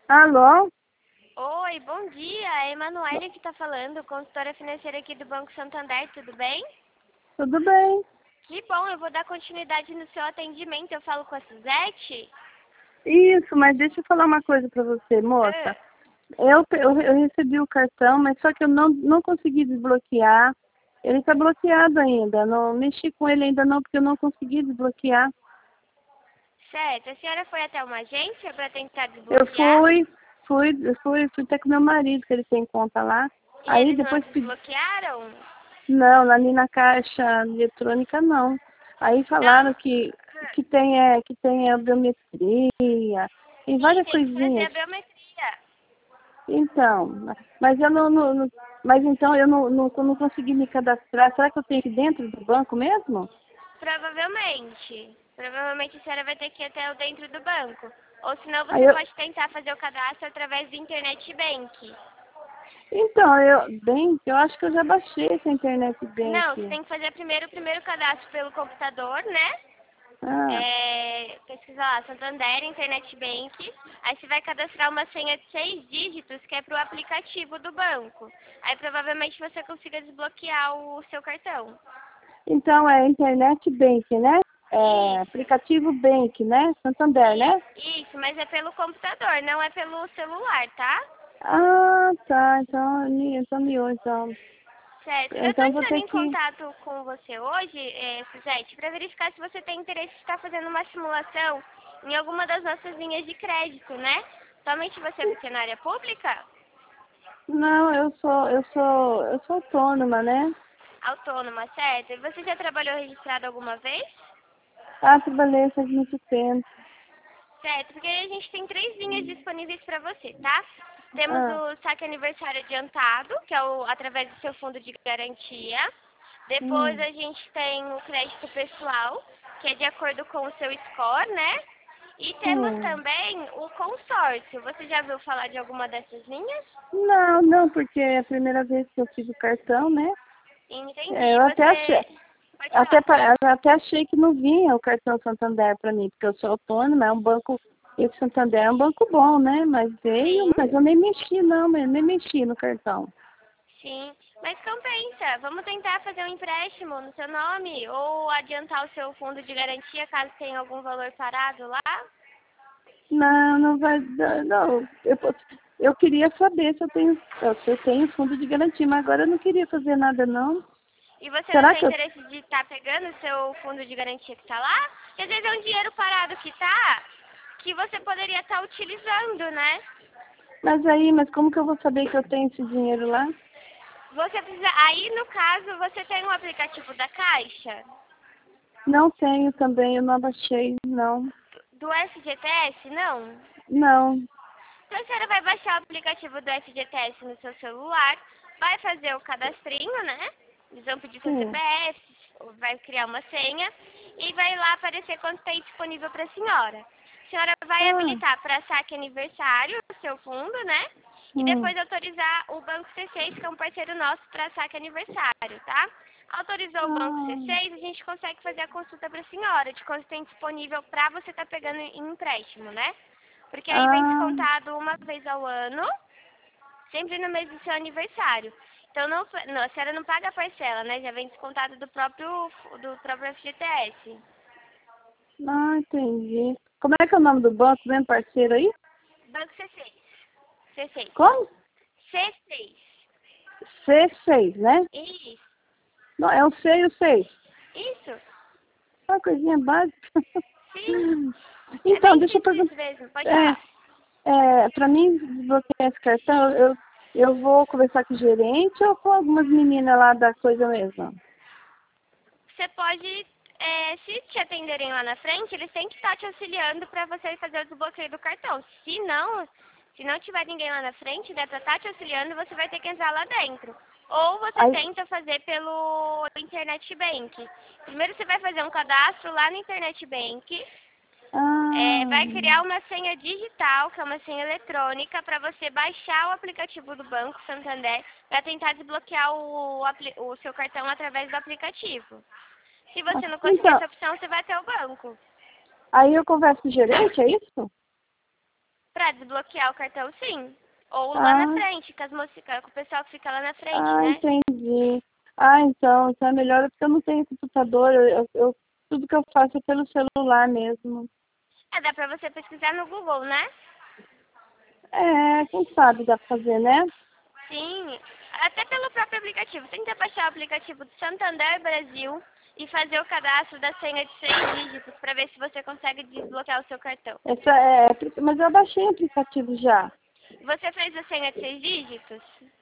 Alô? Oi, bom dia. É a Emanuele que está falando, consultora financeira aqui do Banco Santander, tudo bem? Tudo bem? Que bom, eu vou dar continuidade no seu atendimento. Eu falo com a Suzete? Isso, mas deixa eu falar uma coisa pra você, moça. Ah, Eu recebi o cartão, mas só que eu não consegui desbloquear. Ele está bloqueado ainda. Não mexi com ele ainda não, porque eu não consegui desbloquear. certo. A senhora foi até uma agência para tentar Eu desbloquear fui até com meu marido, que ele tem conta lá. e Aí eles não depois pedi. desbloquearam? Não, ali na caixa eletrônica não. Aí falaram Não? que tem a biometria, tem Sim, várias tem que fazer coisinhas. a biometria. Então, mas eu mas então eu não consegui me cadastrar. Será que eu tenho que ir dentro do banco mesmo? Provavelmente. Provavelmente a senhora vai ter que ir até o dentro do banco. Ou senão Aí você eu, pode tentar fazer o cadastro através do Internet Bank. então, eu acho que eu já baixei essa internet Não, você bank. tem que fazer primeiro o primeiro cadastro pelo computador, né? Ah, Pesquisa lá, Santander, Internet Bank. Aí você vai cadastrar uma senha de 6 dígitos, que é para o aplicativo do banco. Aí provavelmente você consiga desbloquear o seu cartão. então é internet bank, né? É Isso, aplicativo bank, né? Santander, né? isso, mas é pelo computador, não é pelo celular, tá? Ah, tá. Então miou, então. Certo. Eu tô Então vou entrando ter em que. contato com você hoje, Suzete, para verificar se você tem interesse em estar fazendo uma simulação em alguma das nossas linhas de crédito, né? Somente você é funcionária pública? Não, eu sou autônoma, né? Autônoma, certo? E você já trabalhou registrado alguma vez? Ah, trabalhei faz muito tempo. Certo, porque a gente tem 3 linhas disponíveis para você, tá? Temos Ah, o saque aniversário adiantado, que é através do seu fundo de garantia. Depois hum. a gente tem o crédito pessoal, que é de acordo com o seu score, né? E temos Hum. também o consórcio. Você já ouviu falar de alguma dessas linhas? Não, porque é a primeira vez que eu fiz o cartão, né? Entendi. Eu até achei, Você pode falar. eu até achei que não vinha o cartão Santander para mim, porque eu sou autônoma, é um banco, e o Santander é um banco bom, né? Mas veio, Sim. mas eu nem mexi não, mas nem mexi no cartão. Sim, mas compensa. Vamos tentar fazer um empréstimo no seu nome ou adiantar o seu fundo de garantia caso tenha algum valor parado lá. Não vai dar, não. Eu queria saber se eu tenho fundo de garantia, mas agora eu não queria fazer nada não. E você não Será tem que eu interesse de estar pegando o seu fundo de garantia que está lá? Porque às vezes é um dinheiro parado que tá, que você poderia estar utilizando, né? mas como que eu vou saber que eu tenho esse dinheiro lá? Você precisa. Aí no caso você tem um aplicativo da Caixa, Não tenho também, eu não abaixei, não. do FGTS, não? Não. Então a senhora vai baixar o aplicativo do FGTS no seu celular, vai fazer o cadastrinho, né? Eles vão pedir seu Sim. CPF, vai criar uma senha e vai lá aparecer quanto tem disponível para a senhora. A senhora vai Ah, habilitar para saque aniversário o seu fundo, né? E hum. depois autorizar o Banco C6, que é um parceiro nosso, para saque aniversário, tá? Autorizou o Banco Ah, C6, a gente consegue fazer a consulta para a senhora de quanto tem disponível para você estar pegando em empréstimo, né? Porque aí vem ah, descontado uma vez ao ano, sempre no mês do seu aniversário. Então a senhora não paga a parcela, né? Já vem descontado do próprio FGTS. entendi. Como é que é o nome do banco mesmo, parceiro aí? Banco C6. C6. Como? C6. C6, né? Isso. Não, é o C e o 6. Isso. Uma coisinha básica. Sim. É Então, bem deixa eu simples perguntar. mesmo. Pode falar. Para mim desbloquear esse cartão, eu vou conversar com o gerente ou com algumas meninas lá da coisa mesmo? Você pode, se te atenderem lá na frente, eles têm que estar te auxiliando para você fazer o desbloqueio do cartão. Se não tiver ninguém lá na frente, né, para estar te auxiliando, você vai ter que entrar lá dentro. Ou você Aí, tenta fazer pelo Internet Bank. Primeiro você vai fazer um cadastro lá no Internet Bank, ah, vai criar uma senha digital, que é uma senha eletrônica, para você baixar o aplicativo do Banco Santander para tentar desbloquear o seu cartão através do aplicativo. Se você não conseguir então, essa opção, você vai até o banco. aí eu converso com o gerente, é isso? Pra desbloquear o cartão, sim. Ou lá na Ah, frente, com as moças, com o pessoal que fica lá na frente, ah, né? entendi. Ah, então é melhor porque eu não tenho computador. Tudo que eu faço é pelo celular mesmo. É, dá pra você pesquisar no Google, né? É, quem sabe dá pra fazer, né? Sim, até pelo próprio aplicativo. Tenta baixar o aplicativo do Santander Brasil e fazer o cadastro da senha de 6 dígitos para ver se você consegue desbloquear o seu cartão. Mas eu baixei o aplicativo já. Você fez a senha de 6 dígitos?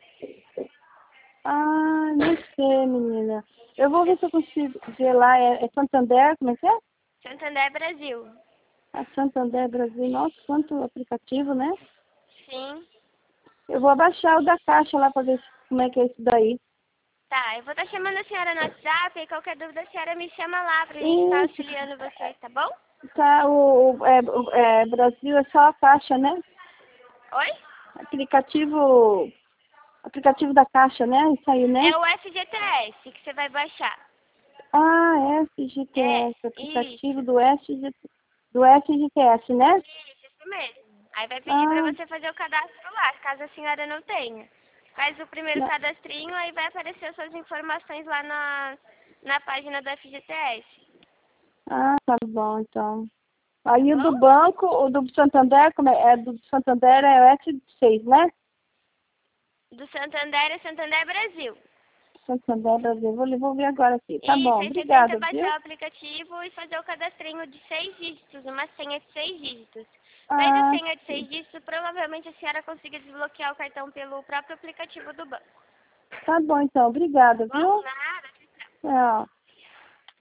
Ah, não sei, menina. Eu vou ver se eu consigo ver lá. É Santander, como é que é? Santander Brasil. A Santander Brasil. Nossa, quanto aplicativo, né? Sim. Eu vou baixar o da Caixa lá pra ver como é que é isso daí. Tá, eu vou estar chamando a senhora no WhatsApp e qualquer dúvida a senhora me chama lá pra gente estar Isso, auxiliando você, tá bom? tá, Brasil é só a Caixa, né? Oi? Aplicativo, aplicativo da Caixa, né? Isso aí, né? É o FGTS que você vai baixar. Ah, É, FGTS, aplicativo isso. do FGTS, né? Isso mesmo. Aí vai pedir pra Ah, você fazer o cadastro lá, caso a senhora não tenha. Faz o primeiro não. cadastrinho, aí vai aparecer as suas informações lá na página do FGTS. Ah, tá bom, então. Tá Aí o do bom? banco, o do Santander, do Santander é o S6, né? Do Santander é Santander Brasil. Santander Brasil, vou ver agora aqui. Tá Isso, bom, aí você tenta obrigada, baixar viu? o aplicativo e fazer o cadastrinho de 6 dígitos, uma senha de 6 dígitos. Fez a Ah, senha de 6 dígitos, provavelmente a senhora consiga desbloquear o cartão pelo próprio aplicativo do banco. tá bom então, obrigada, Tá bom? viu? Nada. Tchau.